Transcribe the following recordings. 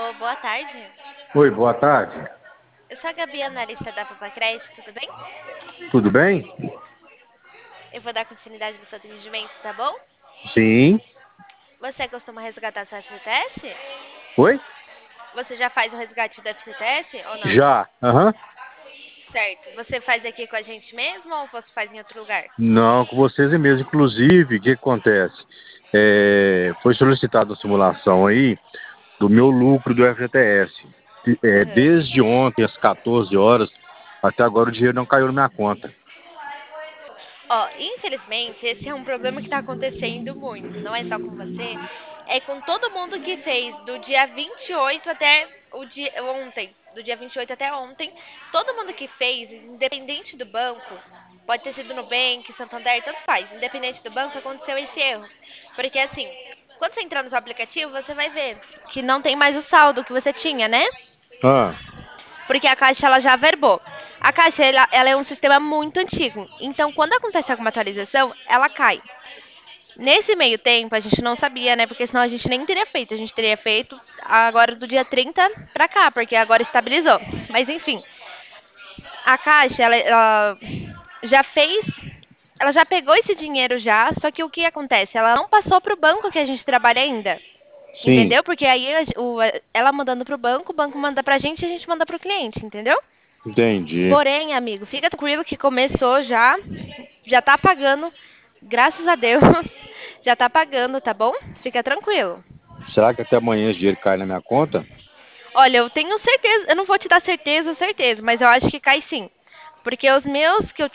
Alô, boa tarde. Oi, boa tarde. Eu sou a Gabi, analista da Papacred, tudo bem? Tudo bem? Eu vou dar continuidade no seu atendimento, tá bom? Sim. Você costuma resgatar seu FGTS? Oi? Você já faz o resgate do FGTS ou não? Já. Aham. Certo. Você faz aqui com a gente mesmo ou você faz em outro lugar? Não, com vocês mesmo. Inclusive, o que acontece? Foi solicitada a simulação aí do meu lucro do FGTS. Aham. Desde ontem, às 14 horas, até agora o dinheiro não caiu na minha conta. Ó, infelizmente, esse é um problema que está acontecendo muito. Não é só com você, é com todo mundo que fez do dia 28 até o dia ontem, do dia 28 até ontem, todo mundo que fez, independente do banco, pode ter sido Nubank, Santander, tanto faz, independente do banco, aconteceu esse erro. Porque assim, quando você entrar no seu aplicativo, você vai ver que não tem mais o saldo que você tinha, né? Ah, Porque a Caixa ela já averbou. A Caixa ela é um sistema muito antigo, então quando acontece alguma atualização, ela cai. Nesse meio tempo, a gente não sabia, né? Porque senão a gente nem teria feito. A gente teria feito agora do dia 30 pra cá, porque agora estabilizou. Mas enfim, a Caixa, ela já fez. Ela já pegou esse dinheiro já, só que o que acontece? Ela não passou pro banco que a gente trabalha ainda. sim. Entendeu? Porque aí ela mandando pro banco, o banco manda pra gente e a gente manda pro cliente, entendeu? Entendi. Porém, amigo, fica tranquilo que começou já, já tá pagando, graças a Deus, já tá pagando, tá bom? Fica tranquilo. Será que até amanhã esse dinheiro cai na minha conta? Olha, eu tenho certeza, eu não vou te dar certeza, mas eu acho que cai sim. Porque os meus que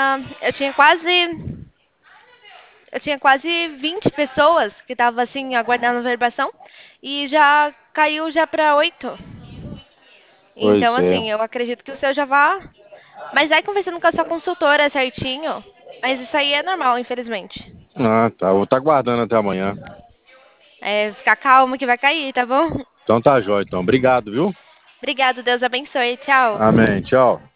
eu tinha quase 20 pessoas que estavam assim aguardando a verbação e já caiu já para 8. Então, Pois é. assim, eu acredito que o seu já vá. Mas vai conversando com a sua consultora certinho. Mas isso aí é normal, infelizmente. Ah, tá. Vou estar aguardando até amanhã. É, ficar calmo que vai cair, tá bom? Então tá jóia, então. Obrigado, viu? Obrigado, Deus abençoe. Tchau. Amém. Tchau.